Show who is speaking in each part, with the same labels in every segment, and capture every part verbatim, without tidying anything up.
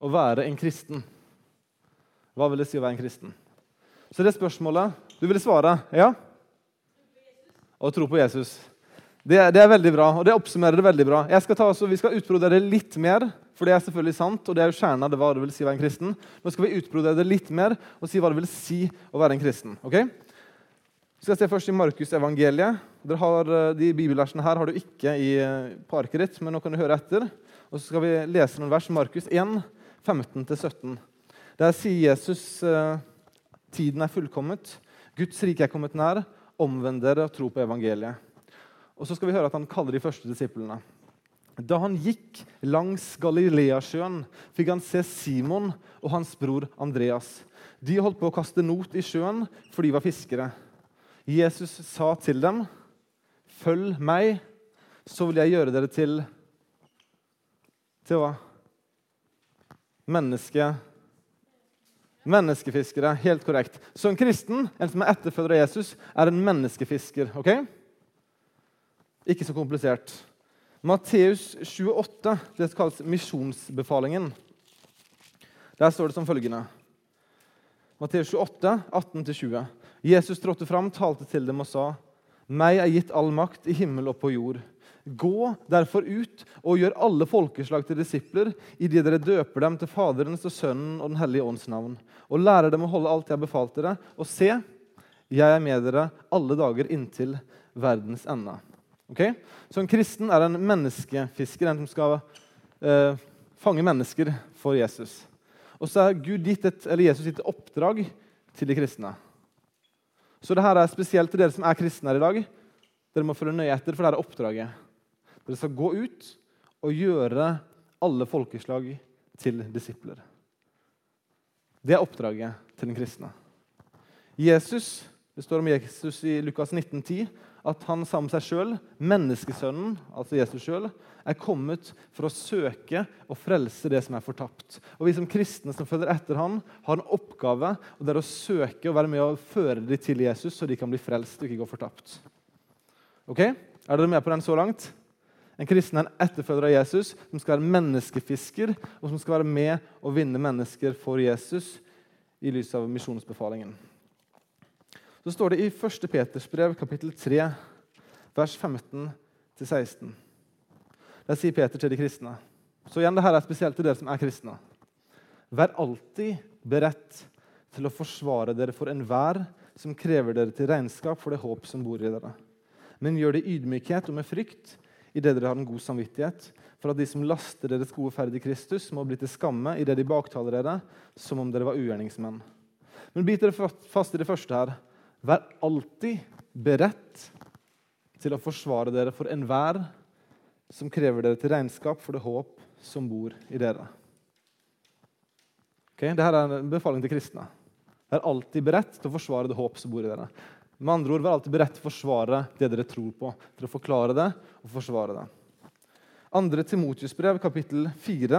Speaker 1: å være en kristen? Hva vil det si å være en kristen? Så det spørsmålet, du ville svare, ja? Å tro på Jesus. Det, det er veldig bra, og det oppsummerer det veldig bra. Jeg skal ta, så vi skal utbrodere det litt mer, for det er selvfølgelig sant, og det er jo kjernen av det hva det vil si å være en kristen. Nå skal vi utbrodere det litt mer, og si hva det vil si å være en kristen. Ok? Vi skal se først i Markus evangeliet. Dere har, de bibelversene her har du ikke i parket ditt, men nå kan du høre etter. Og så skal vi lese noen vers, Markus én, femten til sytten. Der sier Jesus, tiden er fullkommet, Guds rike er kommet nær, omvend dere og tro på evangeliet. Og så skal vi høre at han kaller de første disiplene. Da han gikk langs Galileasjøen, fikk han se Simon og hans bror Andreas. De holdt på å kaste not i sjøen, for de var fiskere. Jesus sa til dem, følg meg, så vil jeg gjøre dere til til hva? Menneske menneskefiskere, helt korrekt. Så en kristen, en som er etterfølger av Jesus, er en menneskefisker, ok? Ikke så komplisert. Matteus tjueåtte, det kalles misjonsbefalingen. Der står det som følgende. Matteus tjueåtte, atten til tjue. Jesus trådte fram, talte til dem og sa, meg er gitt all makt i himmel og på jord. Gå derfor ut og gjør alle folkeslag til disipler, i det dere døper dem til Faderens og Sønnen og den hellige ånds navn, og lærer dem å holde alt jeg har befalt dere, og se, jeg er med dere alle dager inntil verdens ende. Okay? Så en kristen er en menneskefisker, en som skal eh, fange mennesker for Jesus. Og så er Gud gitt et, eller Jesus gitt et oppdrag til de kristne. Så det her er spesielt til dere som er kristne her i dag. Dere må følge nøye etter, for det er oppdraget. Dere skal gå ut og gjøre alle folkeslag til disipler. Det er oppdraget til den kristne. Jesus, det står om Jesus i Lukas nitten ti, at han sa om seg selv, menneskesønnen, altså Jesus selv, er kommet for å søke og frelse det som er fortapt. Og vi som kristne som følger etter han, har en oppgave, og det er å søke og være med og føre dem til Jesus, så de kan bli frelst og ikke gå fortapt. Ok? Er dere med på den så langt? En kristen er en etterfølger av Jesus, som skal være menneskefisker, og som skal være med og vinne mennesker for Jesus i lys av misjonsbefalingen. Så står det i første Peters brev, kapittel tre, vers femten til seksten. Der sier Peter til de kristne. Så igjen, det her er spesielt til dere som er kristne. Vær alltid beredt til å forsvare dere for enhver som krever dere til regnskap for det håp som bor i dere. Men gjør det i ydmykhet og med frykt, i det dere har en god samvittighet, for at de som laster deres gode ferd i Kristus må bli til skamme i det de baktaler dere, som om dere var ugjerningsmenn. Men bit dere fast i det første her. Vær alltid beredt til å forsvare dere for enhver som krever dere til regnskap for det håp som bor i dere. Okay? Dette er en befaling til kristne. Vær alltid beredt til å forsvare det håp som bor i dere. Med andre ord, vær alltid beredt til å forsvare det dere tror på, til å forklare det og forsvare det. Andre Timotius brev, kapittel fire.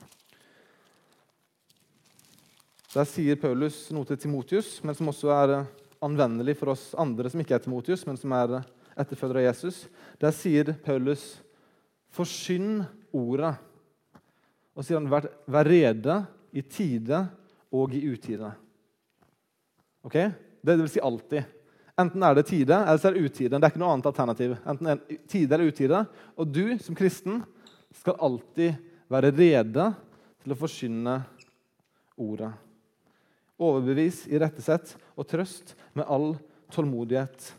Speaker 1: Der sier Paulus noe til Timotius, men som også er anvendelig for oss andre som ikke er Timotius, men som er etterfølgere av Jesus. Der sier Paulus, forsyn ordet, og sier han, vær, vær rede i tide og i utide. Ok? Det vil si alltid. Enten er det tide, eller så er det utide. Det er ikke noe annet alternativ. Enten er det tide eller utide. Og du, som kristen, skal alltid være rede til å forkynne ordet. Overbevis, irettesett og trøst med all tålmodighet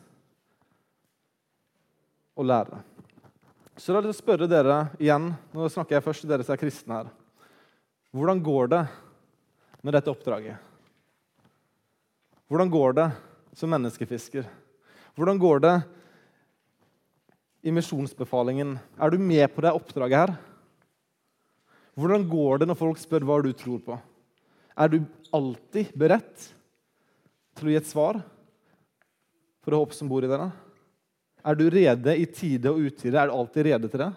Speaker 1: og lære. Så da vil jeg spørre dere igjen, nå snakker jeg først til dere som er kristne her. Hvordan går det med dette oppdraget? Hvordan går det som menneskefisker? Hvordan går det i misjonsbefalingen? Er du med på det oppdraget her? Hvordan går det når folk spør hva du tror på? Er du alltid beredt til å gi et svar for det håp som bor i dere? Er du rede i tide og utide? Er du alltid rede til det?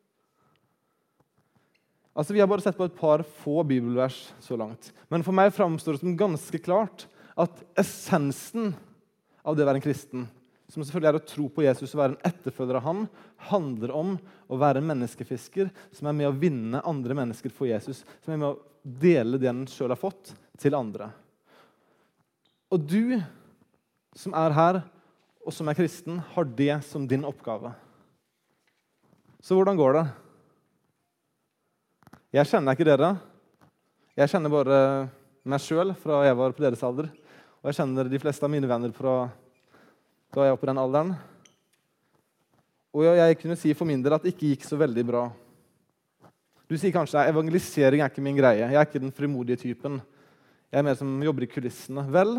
Speaker 1: Altså, vi har bare sett på et par få bibelvers så langt. Men for meg framstår det som ganske klart at essensen av det å være en kristen som selvfølgelig er å tro på Jesus og være en etterfølger av han, handler om å være en menneskefisker som er med å vinne andre mennesker for Jesus, som er med å dele det han selv har fått, til andre. Og du som er her, og som er kristen, har det som din oppgave. Så hvordan går det? Jeg kjenner ikke dere. Jeg kjenner bare meg selv fra jeg var på deres alder, og jeg kjenner de fleste av mine venner fra da jeg var på den alderen. Og jeg kunne si for min del at det ikke gikk så veldig bra. Du sier kanskje at evangelisering er ikke min greie. Jeg er ikke den frimodige typen. Jeg er mer som jobber i kulissene. Vel,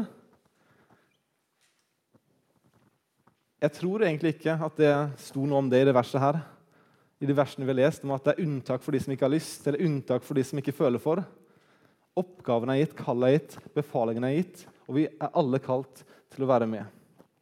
Speaker 1: jeg tror egentlig ikke at det sto noe om det i det verset her. I de versene vi har lest, om at det er unntak for de som ikke har lyst, eller unntak for de som ikke føler for. Oppgaven er gitt, kallet er gitt, befalingen er gitt, og vi er alle kalt til å være med.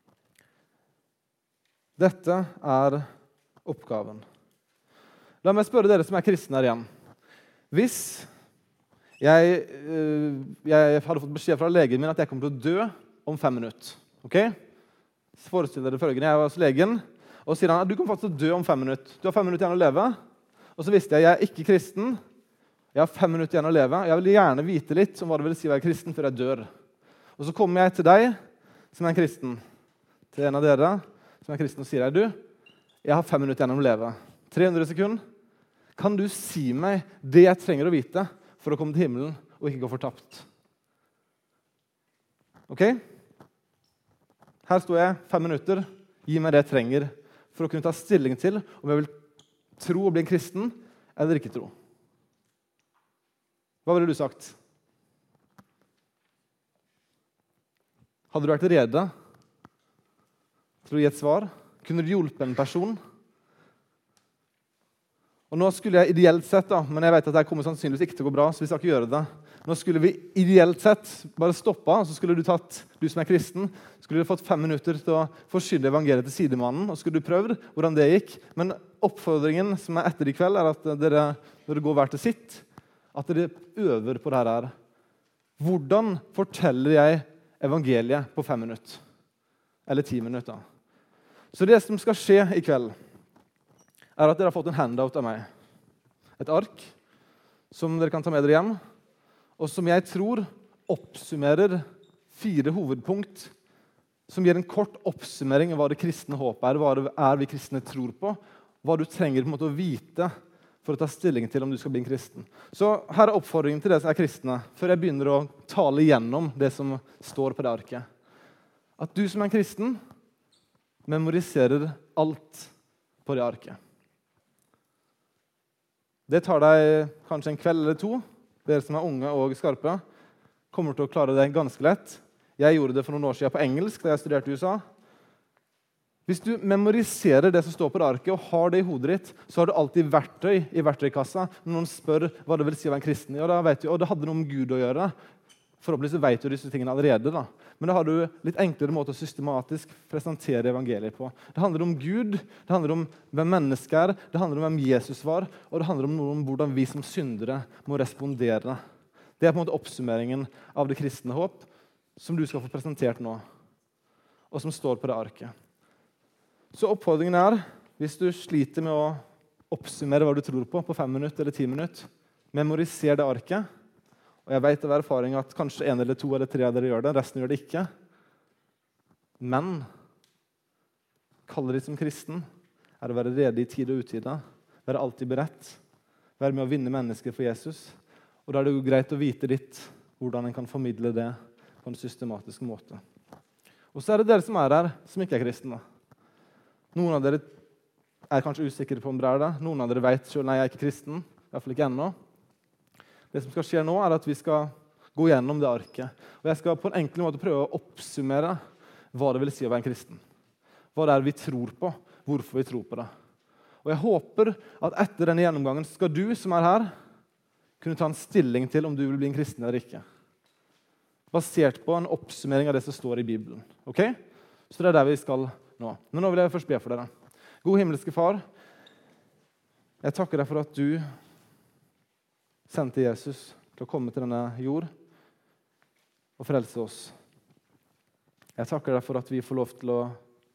Speaker 1: Dette er oppgaven. La meg spørre dere som er kristne her igjen. Hvis jeg, jeg hadde fått beskjed fra legen min at jeg kommer til å dø om fem minutter, ok? Så forestiller dere følgende, jeg var hos legen, og sier han at du kommer faktisk til å dø om fem minutter. Du har fem minutter igjen å leve. Og så visste jeg, jeg er ikke kristen, jeg har fem minutter igjen å leve, jeg vil gjerne vite litt om hva det vil si å være kristen før jeg dør. Og så kommer jeg til deg, som er en kristen, til en av dere, som er kristen, og sier deg, du, jeg har fem minutter igjen å leve. tre hundre sekunder. Kan du si meg det jeg trenger å vite for å komme til himmelen og ikke gå fortapt? Ok? Her står jeg, fem minutter. Gi meg det jeg trenger for å kunne ta stilling til om jeg vil tro og bli en kristen eller ikke tro. Hva ville du sagt? Hadde du vært rede til å gi et svar? Kunne du hjulpet en person? Og nå skulle jeg ideelt sett, da, men jeg vet at det kommer sannsynligvis ikke til å gå bra, så vi skal ikke gjøre det. Nå skulle vi ideelt sett bare stoppe, så skulle du tatt, du som er kristen, skulle du fått fem minutter til å forsyne evangeliet til sidemannen, og skulle du prøvd hvordan det gikk. Men oppfordringen som er etter i kveld, er at dere, når dere går hver til sitt, at dere øver på dette her. Hvordan forteller jeg evangeliet på fem minutter? Eller ti minutter? Så det som skal skje i kveld, er at dere har fått en handout av meg. Et ark som dere kan ta med dere hjem, og som jeg tror oppsummerer fire hovedpunkt, som gir en kort oppsummering av hva det kristne håpet er, hva det er vi kristne tror på, hva du trenger på en måte å vite for å ta stilling til om du skal bli en kristen. Så her er oppfordringen til dere som er kristne, før jeg begynner å tale gjennom det som står på det arket. At du som er en kristen, memoriserer alt på det arket. Det tar deg kanskje en kveld eller to. Dere som er unge og skarpe, kommer til å klare det ganske lett. Jeg gjorde det for noen år siden på engelsk da jeg studerte i U S A. Hvis du memoriserer det som står på det arket og har det i hodet ditt, så har du alltid verktøy i verktøykassa. Når noen spør hva det vil si å være en kristen, ja, da vet du, og det hadde noe med Gud å gjøre. Forhåpentligvis vet du disse tingene allerede, da. Men da har du litt enklere måte å systematisk presentere evangeliet på. Det handler om Gud, det handler om hvem mennesket er, det handler om hvem Jesus var, og det handler om noe om hvordan vi som syndere må respondere. Det er på en måte oppsummeringen av det kristne håp, som du skal få presentert nå, og som står på det arket. Så oppfordringen er, hvis du sliter med å oppsummere hva du tror på på fem minutter eller ti minutter, memoriser det arket. Og jeg vet av erfaring at kanskje en eller to eller tre av dere gjør det, resten gjør det ikke. Men kaller det som kristen er å være rede i tid og utide, være alltid beredt, være med å vinne mennesker for Jesus. Og da er det jo greit å vite litt hvordan en kan formidle det på en systematisk måte. Og så er det dere som er her, som ikke er kristne. Noen av dere er kanskje usikre på om dere er det. Noen av dere vet selv, nei, jeg er ikke kristen, i hvert fall ikke ennå. Det som skal skje nå, er at vi skal gå gjennom det arket. Og jeg skal på en enkel måte prøve å oppsummere hva det vil si å være en kristen. Hva det er vi tror på, hvorfor vi tror på det. Og jeg håper at etter denne gjennomgangen skal du som er her, kunne ta en stilling til om du vil bli en kristen eller ikke. Basert på en oppsummering av det som står i Bibelen. Ok? Så det er der vi skal nå. Men nå vil jeg først be for dere. God himmelske far, jeg takker deg for at du sendte Jesus til å komme til denne jord og frelse oss. Jeg takker deg for at vi får lov til å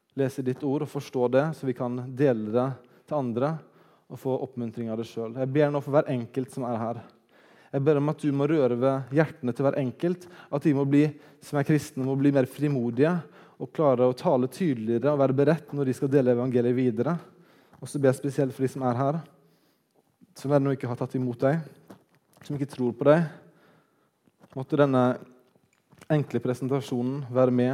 Speaker 1: lese ditt ord og forstå det, så vi kan dele det til andre og få oppmuntring av det selv. Jeg ber nå for hver enkelt som er her. Jeg ber om at du må røre ved hjertene til hver enkelt, at de må bli, som er kristne, må bli mer frimodige og klare å tale tydeligere og være beredt når de skal dele evangeliet videre. Og så ber jeg spesielt for de som er her, som ennå ikke har tatt imot deg, som ikke tror på deg. Måtte denne enkle presentasjonen være med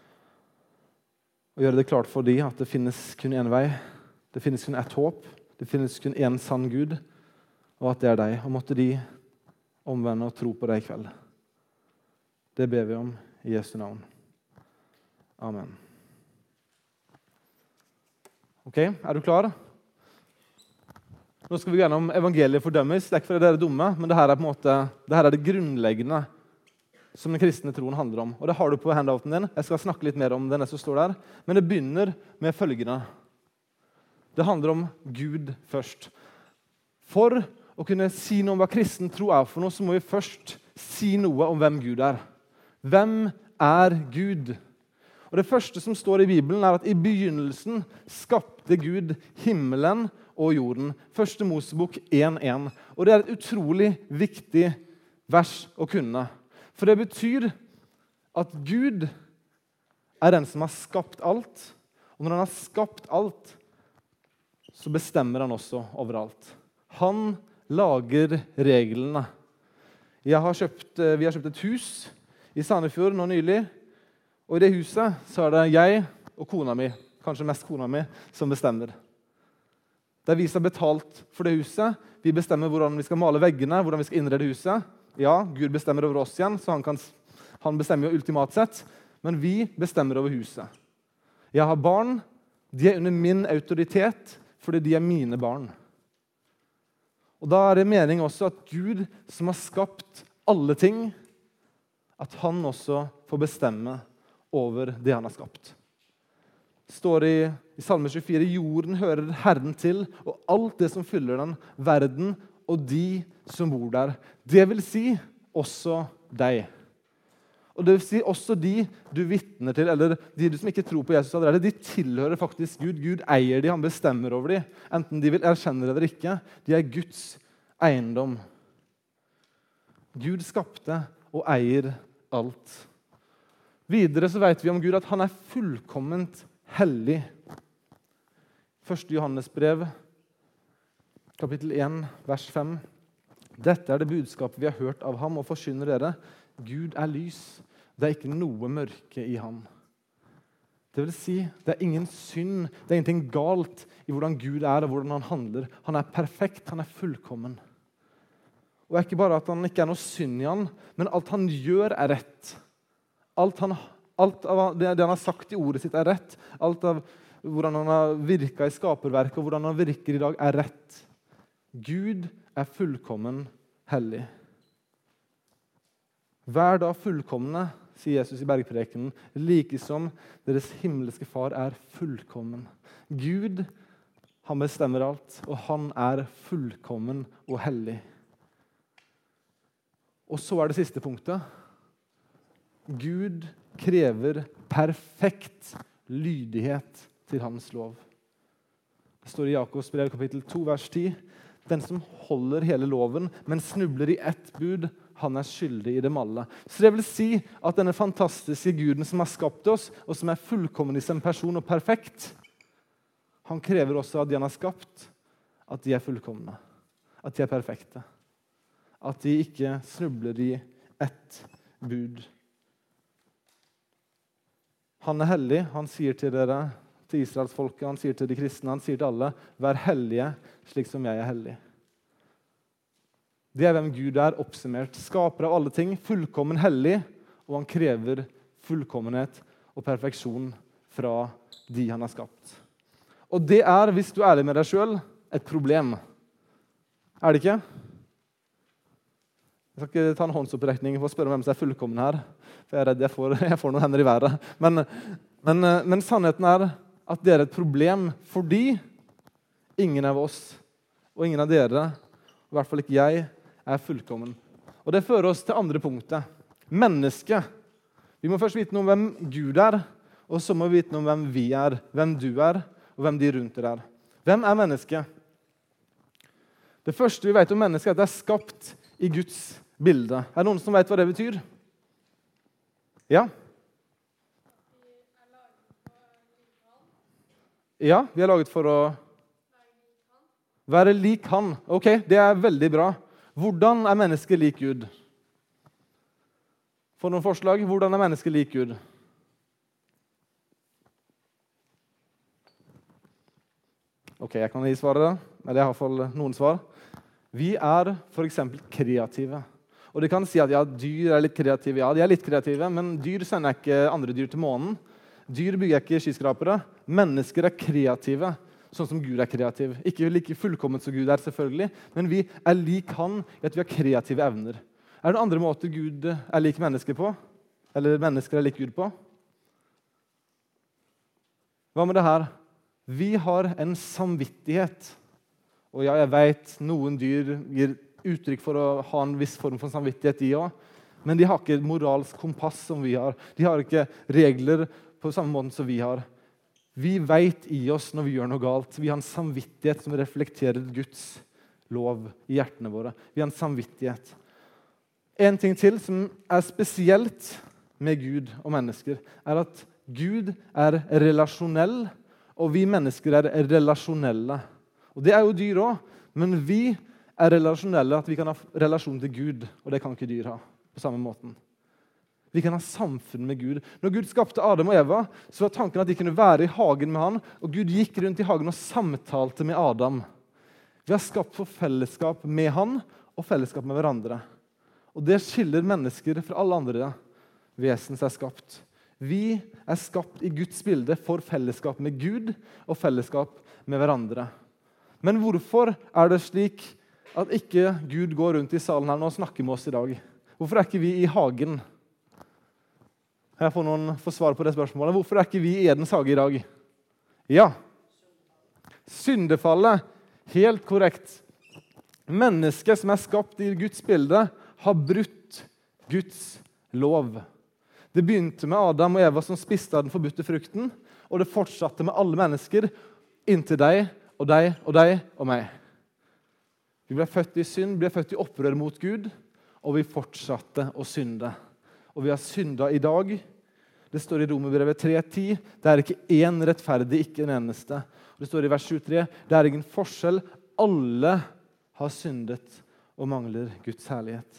Speaker 1: og gjøre det klart for dem at det finnes kun en vei, det finnes kun ett håp, det finnes kun en sann Gud, og at det er deg. Og måtte de omvende og tro på deg i kveld. Det ber vi om i Jesu navn. Amen. Ok, er du klar? Nå skal vi gjennom evangeliet for dømmes. Det er ikke fordi dere er dumme, men det her er på en måte, det her er det grunnleggende som den kristne troen handler om. Og det har du på handouten din. Jeg skal snakke litt mer om det neste som står der. Men det begynner med følgende. Det handler om Gud først. For å kunne si noe om hva kristen tro er for noe, så må vi først si noe om hvem Gud er. Hvem er Gud? Og det første som står i Bibelen er at i begynnelsen skapte Gud himmelen og jorden. Første Mosebok en en. Og det er et utrolig viktig vers å kunne. For det betyr at Gud er den som har skapt alt. Og når han har skapt alt, så bestemmer han også overalt. Han lager reglene. Jeg har kjøpt, vi har kjøpt et hus i Sandefjord nå nylig. Og i det huset så er det jeg og kona mi, kanskje mest kona mi, som bestemmer. Det er vi som har betalt for det huset. Vi bestemmer hvordan vi skal male veggene, hvordan vi skal innrede huset. Ja, Gud bestemmer over oss igjen, så han, kan, han bestemmer jo ultimat sett. Men vi bestemmer over huset. Jeg har barn. De er under min autoritet, fordi de er mine barn. Og da er det meningen også at Gud, som har skapt alle ting, at han også får bestemme over det han har skapt. Det står i, i Salme tjuefire, jorden hører Herren til, og alt det som fyller den, verden og de som bor der. Det vil si også deg. Og det vil si også de du vitner til, eller de som ikke tror på Jesus allerede, de tilhører faktisk Gud. Gud eier de, han bestemmer over de. Enten de vil erkjenne det eller ikke. De er Guds eiendom. Gud skapte og eier alt. Videre så vet vi om Gud at han er fullkomment hellig. Første Johannes brev, kapittel en, vers fem. Dette er det budskapet vi har hørt av ham og forkynner dere. Gud er lys. Det er ikke noe mørke i ham. Det vil si, det er ingen synd, det er ingenting galt i hvordan Gud er og hvordan han handler. Han er perfekt, han er fullkommen. Og ikke bare at han ikke er noe synd i han, men alt han gjør er rett. Alt, han, alt av det, det han har sagt i ordet sitt er rett. Alt av hvordan han har virket i skaperverket og hvordan han virker i dag er rett. Gud er fullkommen hellig. Vær da fullkomne, sier Jesus i bergprekenen, like som deres himmelske far er fullkommen. Gud, han bestemmer alt, og han er fullkommen og hellig. Og så er det siste punktet. Gud krever perfekt lydighet til hans lov. Det står i Jakobs brev kapittel to, vers ti. Den som holder hele loven, men snubler i ett bud, han er skyldig i dem alle. Så det vil si at denne fantastiske Guden som har skapt oss, og som er fullkommen i sin person og perfekt, han krever også at de han har skapt, at de er fullkomne, at de er perfekte. At de ikke snubler i ett bud. Han er hellig, han sier til dere, til Israelsfolket, han sier til de kristne, han sier til alle, vær hellige slik som jeg er hellig. Det er hvem Gud er oppsummert. Skaper av alle ting, fullkommen hellig, og han krever fullkommenhet og perfeksjon fra de han har skapt. Og det er, hvis du er ærlig med deg selv, et problem. Er det ikke? Jeg skal ikke ta en håndsopprekning for å spørre om hvem som er fullkommen her, for jeg er redd jeg får, jeg får noen hender i været. Men, men, men sannheten er at det er et problem fordi ingen av oss og ingen av dere, i hvert fall ikke jeg, er fullkommen. Og det fører oss til andre punktet. Mennesket. Vi må først vite noe om hvem Gud er, og så må vi vite noe om hvem vi er, hvem du er, og hvem de rundt dere er. Hvem er mennesket? Det første vi vet om mennesket er at det er skapt i Guds bilde. Er det noen som vet hva det betyr? Ja? Ja, vi er laget for å være lik han. Ok, det er veldig bra. Hvordan er mennesket lik Gud? Får noen forslag? Hvordan er mennesket lik Gud? Ok, jeg kan gi svaret da. Men jeg har i hvert fall noen svar. Vi er for eksempel kreative. Og det kan si at ja, dyr er litt kreative. Ja, de er litt kreative, men dyr sender ikke andre dyr til månen. Dyr bygger ikke skyskrapere. Mennesker er kreative, sånn som Gud er kreativ. Ikke like fullkomment som Gud er, selvfølgelig, men vi er lik han i at vi har kreative evner. Er det andre måter Gud er lik mennesker på? Eller mennesker er lik Gud på? Hva med det her? Vi har en samvittighet. Og ja, jeg vet, noen dyr gir uttrykk for å ha en viss form for samvittighet i også, men de har ikke et moralsk kompass som vi har. De har ikke regler på samme måte som vi har. Vi vet i oss når vi gjør noe galt. Vi har en samvittighet som reflekterer Guds lov i hjertene våre. Vi har en samvittighet. En ting til som er spesielt med Gud og mennesker, er at Gud er relasjonell, og vi mennesker er relasjonelle. Og det er jo dyr også, men vi er relasjonelle, at vi kan ha relasjon til Gud, og det kan ikke dyr ha på samme måten. Vi kan ha samfunn med Gud. Når Gud skapte Adam og Eva, så var tanken at de kunne være i hagen med han, og Gud gikk rundt i hagen og samtalte med Adam. Vi har skapt for fellesskap med han, og fellesskap med hverandre. Og det skiller mennesker fra alle andre vesen som er skapt. Vi er skapt i Guds bilde for fellesskap med Gud og fellesskap med hverandre. Men hvorfor er det slik at ikke Gud går rundt i salen her nå og snakker med oss i dag? Hvorfor er ikke vi i hagen? Jeg får noen få svar på det spørsmålet. Hvorfor er ikke vi i Edens hage i dag? Ja. Syndefallet. Helt korrekt. Mennesket som er skapt i Guds bilde, har brutt Guds lov. Det begynte med Adam og Eva som spiste av den forbudte frukten, og det fortsatte med alle mennesker inntil deg og deg og deg og meg. Vi ble født i synd, ble født i opprør mot Gud, og vi fortsatte å synde. Og vi har syndet i dag. Det står i Romerbrevet tre ti. Det er ikke én rettferdig, ikke en eneste. Det står i vers tjuetre. Det er ingen forskjell. Alle har syndet og mangler Guds herlighet.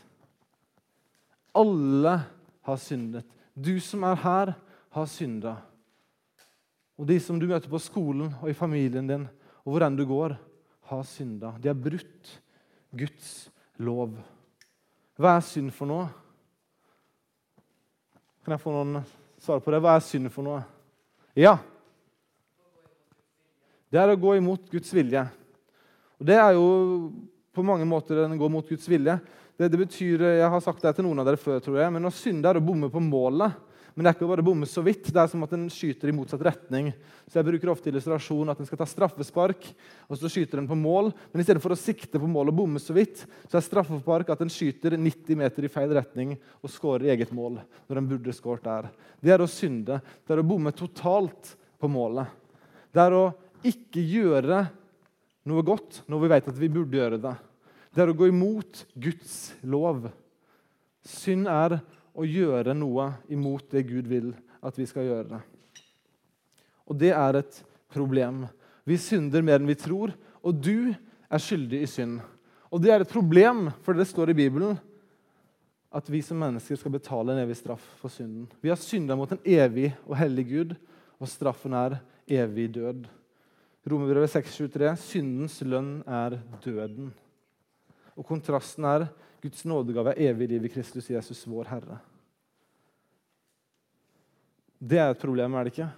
Speaker 1: Alle har syndet. Du som er her, har syndet. Og de som du møter på skolen og i familien din, og hvor enn du går, har syndet. De har brutt Guds lov. Hva er synd for noe? Kan jeg få noen svar på det? Hva er synd for noe? Ja. Det er å gå imot Guds vilje. Og det er jo på mange måter en gå mot Guds vilje. Det, det betyr, jeg har sagt det til noen av dere før, tror jeg, men å synde er å bomme på målet. Men det er ikke bare å bomme så vidt, det er som at en skyter i motsatt retning. Så jeg bruker ofte illustrasjon at en skal ta straffespark, og så skyter den på mål. Men i stedet for å sikte på mål og bomme så vidt, så er straffespark at en skyter nitti meter i feil retning og skårer i eget mål, når en burde skåret der. Det er å synde. Det er å bomme totalt på målet. Det er å ikke gjøre noe godt når vi vet at vi burde gjøre det. Det er å gå imot Guds lov. Synd er å gjøre noe imot det Gud vil at vi skal gjøre. Og det er et problem. Vi synder mer enn vi tror, og du er skyldig i synd. Og det er et problem, for det står i Bibelen at vi som mennesker skal betale en evig straff for synden. Vi har syndet mot en evig og hellig Gud, og straffen er evig død. Romerbrevet seks tjuetre, syndens lønn er døden. Og kontrasten er Guds nådegave er evig liv i Kristus Jesus, vår Herre. Det er et problem, er det ikke?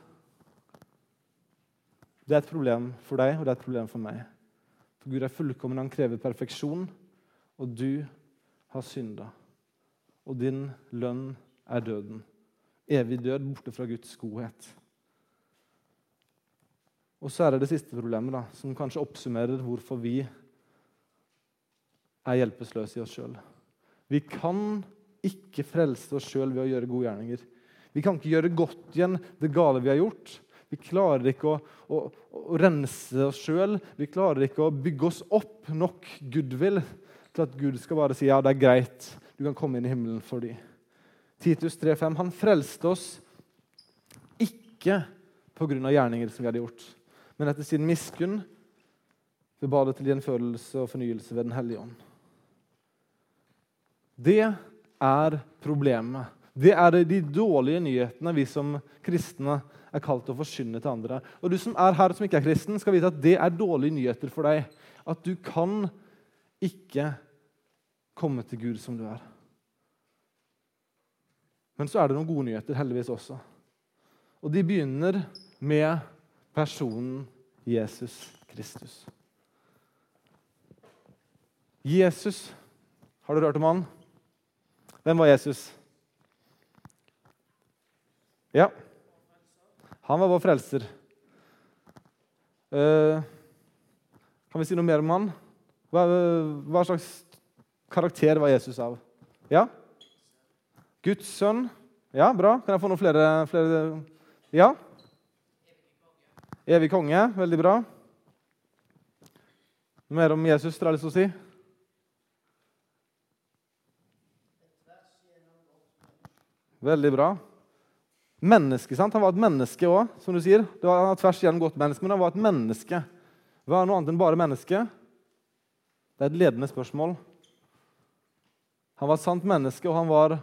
Speaker 1: Det er et problem for deg, og det er et problem for meg. For Gud er fullkommen, han krever perfeksjon, og du har syndet. Og din lønn er døden. Evig død borte fra Guds godhet. Og så er det det siste problemet, da, som kanskje oppsummerer hvorfor vi er hjelpeløse i oss selv. Vi kan ikke frelse oss selv ved å gjøre gode gjerninger. Vi kan ikke gjøre godt igjen det gale vi har gjort. Vi klarer ikke å, å, å rense oss selv. Vi klarer ikke å bygge oss opp nok goodwill til at Gud skal bare si, ja, det er greit, du kan komme inn i himmelen for dem. Titus tre fem, han frelste oss ikke på grunn av gjerninger som vi hadde gjort, men etter sin miskunn ved badet til gjenfølelse og fornyelse ved den hellige ånd. Det er problemet. Det er de dårlige nyhetene vi som kristne er kalt til å forkynne til andre. Og du som er her som ikke er kristen, skal vite at det er dårlige nyheter for deg. At du kan ikke komme til Gud som du er. Men så er det noen gode nyheter, heldigvis også. Og de begynner med personen Jesus Kristus. Jesus, har du hørt om han? Hvem var Jesus? Ja, han var vår frelser. Uh, kan vi si noe mer om han? Hva, hva slags karakter var Jesus av? Ja? Guds sønn. Ja, bra. Kan jeg få noen flere? flere? Ja? Evig konge. Veldig bra. Noe mer om Jesus, dere har lyst til å si? Veldig bra. Menneske, sant? Han var et menneske også, som du sier. Det var et tvers igjen godt menneske, men han var et menneske. Hva er noe annet enn bare menneske? Det er et ledende spørsmål. Han var et sant menneske, og han var...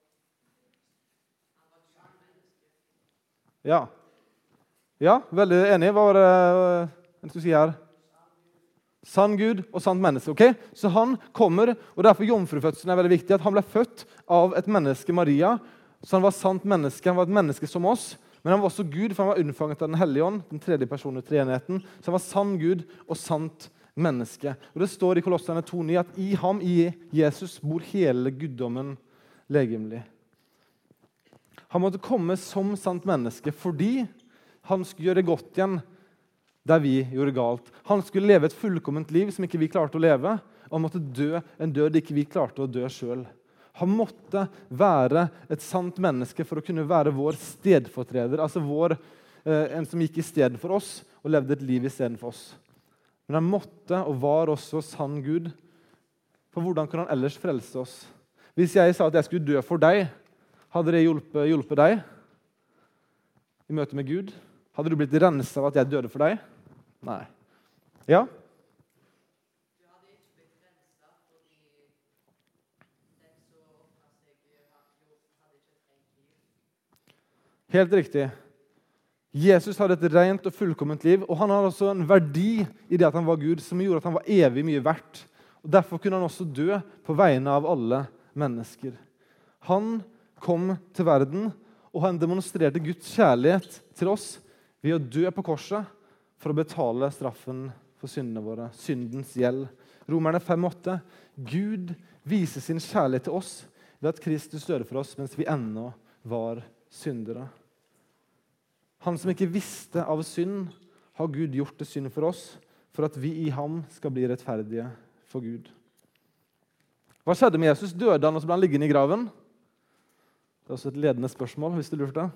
Speaker 1: Ja. Ja, veldig enig. Hva var det jeg skulle si her? Sann Gud og sant menneske, ok? Så han kommer, og derfor jomfrufødselen er veldig viktig, at han ble født av et menneske, Maria. Så han var sant menneske, han var et menneske som oss, men han var også Gud, for han var unnfanget av den hellige ånd, den tredje personen i treenigheten. Så han var sann Gud og sant menneske. Og det står i Kolosserne to ni at i ham, i Jesus, bor hele guddommen legemlig. Han måtte komme som sant menneske fordi han skulle gjøre godt igjen der vi gjorde galt. Han skulle leve et fullkomment liv som ikke vi klarte å leve, og han måtte dø en død ikke vi klarte å dø selv. Han måtte være et sant menneske for å kunne være vår stedfortreder, altså vår, eh, en som gikk i stedet for oss og levde et liv i stedet for oss. Men han måtte og var også sann Gud, for hvordan kunne han ellers frelse oss? Hvis jeg sa at jeg skulle dø for deg, hadde det hjulpet, hjulpet deg i møte med Gud? Hadde du blitt renset av at jeg døde for deg? Nei. Ja? Helt riktig. Jesus hadde et rent og fullkomment liv, og han hadde også en verdi i det at han var Gud, som gjorde at han var evig mye verdt. Og derfor kunne han også dø på vegne av alle mennesker. Han kom til verden, og han demonstrerte Guds kjærlighet til oss ved å dø på korset for å betale straffen for syndene våre, syndens gjeld. Romerne fem åtte. Gud viser sin kjærlighet til oss ved at Kristus døde for oss mens vi ennå var syndere. Han som ikke visste av synd, har Gud gjort det synd for oss, for at vi i ham skal bli rettferdige for Gud. Hva skjedde med Jesus? Døde han, og så ble han liggende i graven? Det er også et ledende spørsmål, hvis du lurte.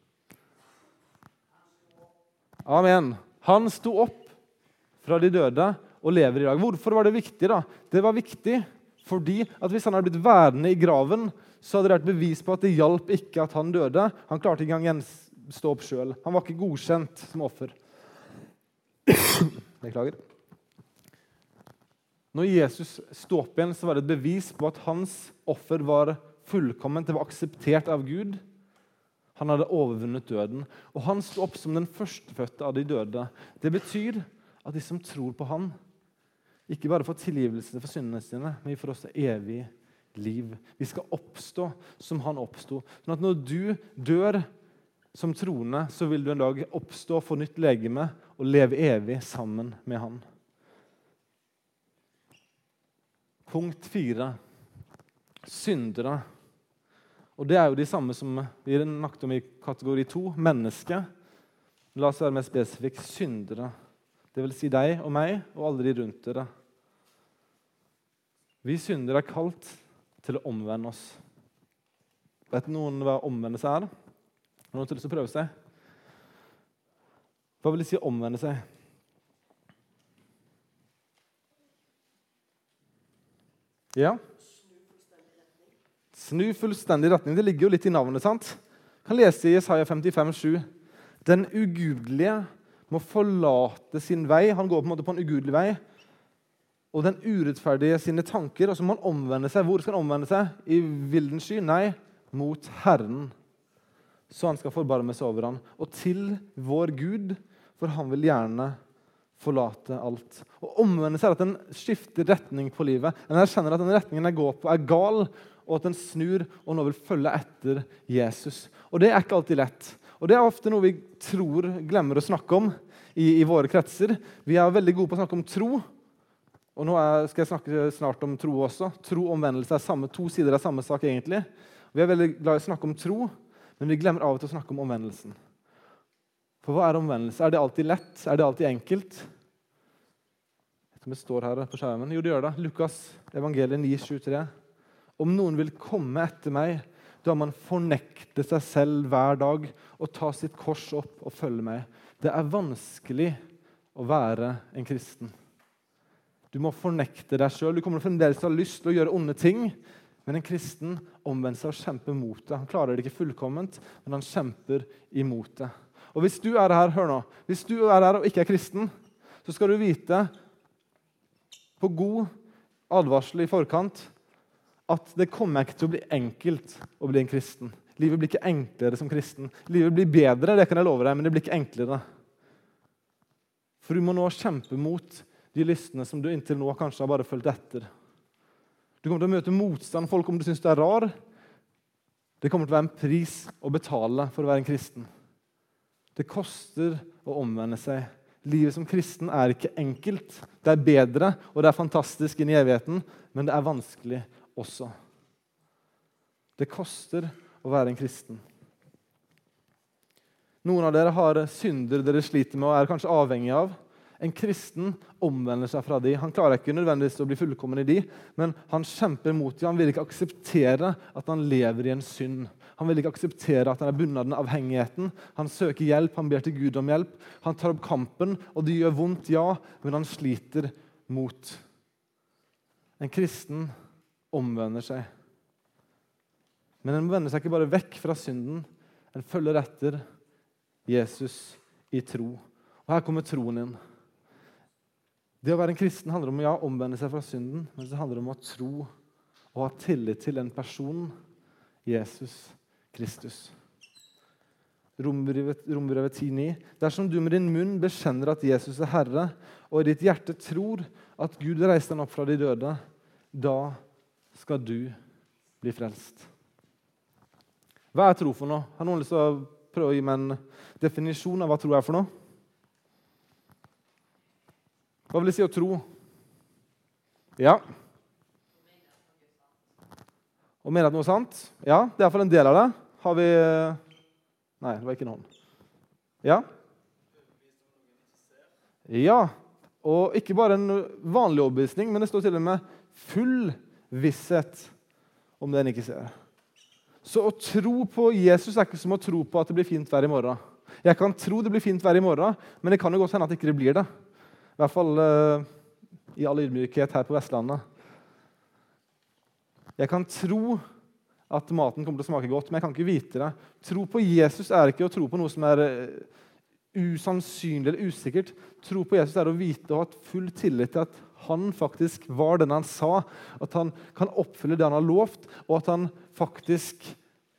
Speaker 1: Amen. Han sto opp fra de døde og lever i dag. Hvorfor var det viktig da? Det var viktig fordi at hvis han hadde blitt værende i graven, så hadde det vært bevis på at det hjalp ikke at han døde. Han klarte ikke engang å stå opp selv. Han var ikke godkjent som offer. Beklager. Når Jesus sto opp igjen, så var det et bevis på at hans offer var fullkomment. Det var akseptert av Gud. Han hadde overvunnet døden. Og han sto opp som den førstefødte av de døde. Det betyr at de som tror på han, ikke bare får tilgivelse for syndene sine, men vi får også evig liv. Vi skal oppstå som han oppstod. Sånn at når du dør som troende, så vil du en dag oppstå, få nytt legeme og leve evig sammen med han. Punkt fire. Syndere. Og det er jo de samme som vi snakket om i kategori to, menneske. La oss være mer spesifikk, syndere. Det vil si deg og meg og alle de rundt dere. Vi syndere er kalt til å omvende oss. Vet noen hva omvende seg er? Har noen til å prøve seg? Hva vil det si å omvende seg? Ja? Snu fullstendig retning. Det ligger jo litt i navnet, sant? Jeg kan lese i Jesaja femtifem sju. Den ugudelige må forlate sin vei. Han går på en måte på en ugudelig vei. Og den urettferdige sine tanker. Og så må han omvende seg. Hvor skal han omvende seg? I vildens sky? Nei, mot Herren. Så han skal forbarme seg over han. Og til vår Gud, for han vil gjerne forlate alt. Og omvende seg er at den skifter retning på livet. En erkjenner at den retningen jeg går på er gal, og at den snur og nå vil følge etter Jesus. Og det er ikke alltid lett. Og det er ofte noe vi tror glemmer å snakke om i, i våre kretser. Vi er veldig gode på å snakke om tro. Og nå er, skal jeg snakke snart om tro også. Tro og omvendelse er samme, to sider av samme sak egentlig. Vi er veldig glad i å snakke om tro, men vi glemmer av og til å snakke om omvendelsen. For hva er omvendelse? Er det alltid lett? Er det alltid enkelt? Det står her på skjermen. Jo, det gjør det. Lukas, evangeliet ni tjuetre. Om noen vil komme etter meg, da man fornekter seg selv hver dag og ta sitt kors opp og følge meg. Det er vanskelig å være en kristen. Du må fornekte deg selv. Du kommer fremdeles til å ha lyst til å gjøre onde ting, men en kristen omvender seg og kjemper mot det. Han klarer det ikke fullkomment, men han kjemper imot det. Og hvis du er her, hør nå, hvis du er her og ikke er kristen, så skal du vite på god advarsel i forkant at det kommer ikke til å bli enkelt å bli en kristen. Livet blir ikke enklere som kristen. Livet blir bedre, det kan jeg love deg, men det blir ikke enklere. For du må nå kjempe mot de lystene som du inntil nå kanskje har bare følt etter. Du kommer til å møte motstand, folk om du synes du er rar. Det kommer til å være en pris å betale for å være en kristen. Det koster å omvende seg. Livet som kristen er ikke enkelt. Det er bedre, og det er fantastisk inn i evigheten, men det er vanskelig også. Det koster å være en kristen. Noen av dere har synder dere sliter med og er kanskje avhengig av. En kristen omvender seg fra de. Han klarer ikke nødvendigvis å bli fullkommen i de, men han kjemper mot de. Han vil ikke akseptere at han lever i en synd. Han vil ikke akseptere at han er bundet av den avhengigheten. Han søker hjelp, han ber til Gud om hjelp. Han tar opp kampen, og det gjør vondt, ja, men han sliter mot. En kristen omvender seg. Men en vender seg ikke bare vekk fra synden. En følger etter Jesus i tro. Og her kommer troen inn. Det å være en kristen handler om ja, omvende seg fra synden, men det handler om å tro og ha tillit til en person, Jesus Kristus. Romerbrevet ti ni. Dersom du med din munn bekjenner at Jesus er Herre, og i ditt hjerte tror at Gud reiste han opp fra de døde, da skal du bli frelst. Hva er tro for noe? Har noen lyst til å prøve å gi meg en definisjon av hva tro er for noe? Hva vil det si å tro? Ja. Å mene at noe er sant? Ja, det er i hvert fall en del av det. Har vi... Nei, det var ikke noen. Ja? Ja, og ikke bare en vanlig overbevisning, men det står til og med full visshet om det en ikke ser. Så å tro på Jesus er ikke som å tro på at det blir fint vær i morgen. Jeg kan tro det blir fint vær i morgen, men det kan jo godt hende at ikke det blir det. I hvert fall uh, i all ydmykhet her på Vestlandet. Jeg kan tro at maten kommer til å smake godt, men jeg kan ikke vite det. Tro på Jesus er ikke å tro på noe som er uh, usannsynlig eller usikkert. Tro på Jesus er å vite og ha full tillit til at han faktisk var den han sa, at han kan oppfylle det han har lovt, og at han faktisk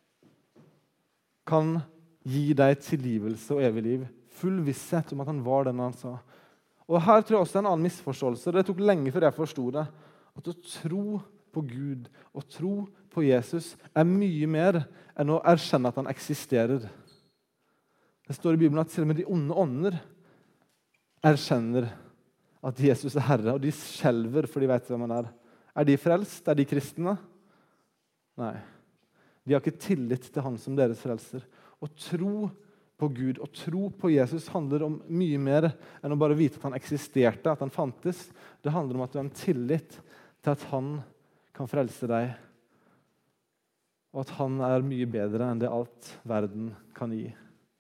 Speaker 1: kan gi deg tilgivelse og evig liv. Full visshet om at han var den han sa. Og her tror jeg også det er en annen misforståelse. Det tok lenge før jeg forstod det. At å tro på Gud og tro på Jesus er mye mer enn å erkjenne at han eksisterer. Det står i Bibelen at til og med de onde ånder erkjenner at Jesus er Herre, og de skjelver for de vet hvem han er. Er de frelst? Er de kristne? Nei. De har ikke tillit til han som deres frelser. Å tro på Gud og tro på Jesus handler om mye mer enn å bare vite at han eksisterte, at han fantes. Det handler om at du har en tillit til at han kan frelse deg. og at han er mye bedre enn det alt verden kan gi.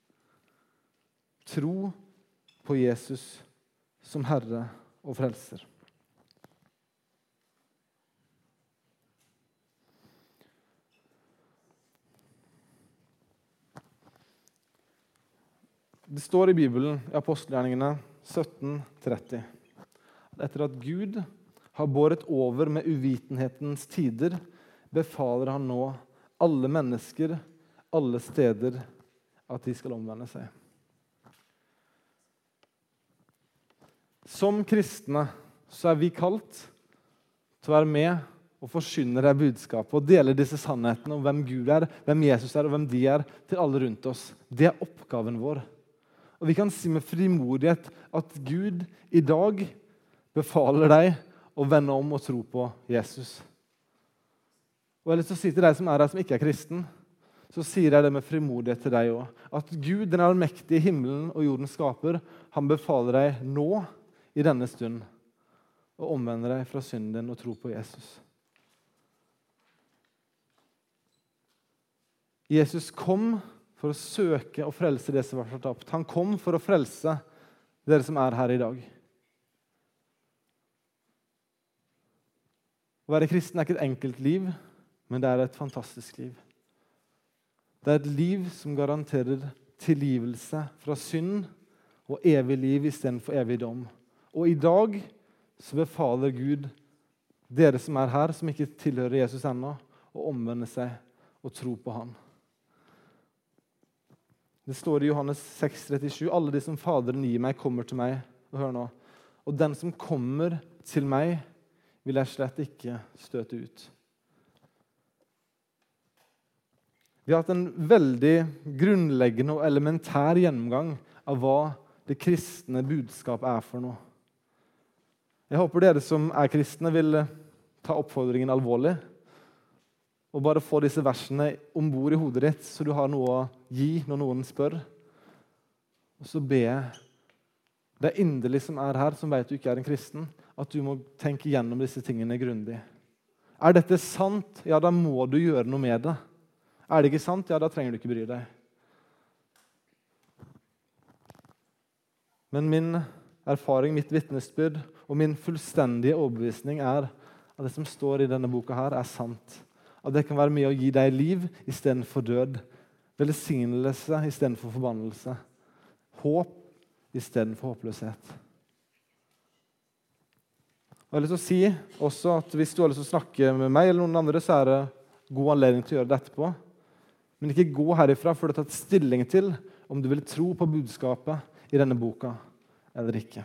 Speaker 1: Tro på Jesus som Herre og Frelser. Det står i Bibelen, i Apostelgjerningene sytten tretti, at etter at Gud har båret over med uvitenhetens tider, befaler han nå alle mennesker, alle steder, at de skal omvende seg. Som kristne så er vi kalt til å være med og forkynne det budskapet og dele disse sannhetene om hvem Gud er, hvem Jesus er og hvem de er, til alle rundt oss. Det er oppgaven vår. Og vi kan si med frimodighet at Gud i dag befaler deg å vende om og tro på Jesus. Og jeg har lyst til å si til deg som er her som ikke er kristen, så sier jeg det med frimodighet til deg også. At Gud, den allmektige himmelen og jorden skaper, han befaler deg nå, i denne stund, å omvende deg fra synden din og tro på Jesus. Jesus kom for å søke og frelse det som var fortapt. Han kom for å frelse dere som er her i dag. Å være kristen er ikke et enkelt liv, men det er et fantastisk liv. Det er et liv som garanterer tilgivelse fra synd og evig liv i stedet for evig dom. Og i dag så befaler Gud dere som er her, som ikke tilhører Jesus ennå, å omvende seg og tro på han. Det står i Johannes seks trettisju, alle de som Faderen gir meg, kommer til meg. Og hør nå. Og den som kommer til meg, vil jeg slett ikke støte ut. Vi har hatt en veldig grunnleggende og elementær gjennomgang av hva det kristne budskap er for noe. Jeg håper dere som er kristne vil ta oppfordringen alvorlig og bare få disse versene ombord i hodet ditt, så du har noe å gi når noen spør. Og så ber jeg deg inderlig som er her, som vet du ikke er en kristen, at du må tenke gjennom disse tingene grundig. Er dette sant? Ja, da må du gjøre noe med det. Er det ikke sant? Ja, da trenger du ikke bry deg. Men min erfaring, mitt vitnesbyrd og min fullstendige overbevisning er at det som står i denne boka her, er sant. At det kan være med å gi deg liv i stedet for død. Velsignelse i stedet for forbannelse. Håp i stedet for håpløshet. Og jeg har lyst til å si også at hvis du har lyst til å snakke med meg eller noen andre, så er det god anledning til å gjøre det etterpå. Men ikke gå herifra før du har tatt stilling til om du vil tro på budskapet i denne boka eller ikke.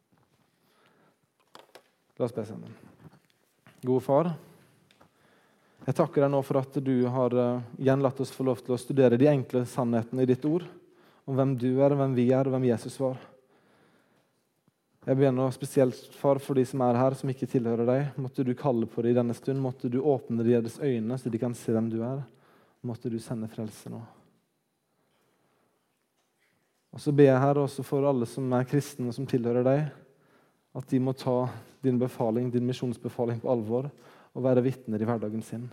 Speaker 1: La oss be sammen. Gode far, jeg takker deg nå for at du har igjen latt oss få lov til å studere de enkle sannhetene i ditt ord, om hvem du er, hvem vi er, og hvem Jesus var. Jeg ber nå spesielt, far, for de som er her, som ikke tilhører deg. Måtte du kalle på dem i denne stund, måtte du åpne deres øyne, så de kan se hvem du er. Måtte du sende frelse nå. Og så ber jeg her også for alle som er kristne og som tilhører deg, at de må ta din befaling, din misjonsbefaling på alvor, og være vitner i hverdagen sin.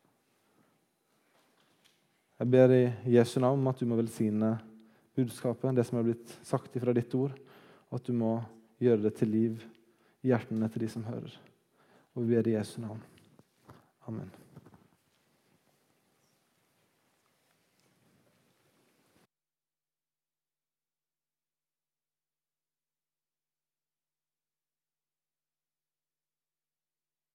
Speaker 1: Jeg ber i Jesu navn om at du må velsigne budskapet, det som er blitt sagt fra ditt ord, og at du må gjøre det til liv i hjertene til de som hører. Og vi ber i Jesu navn. Amen.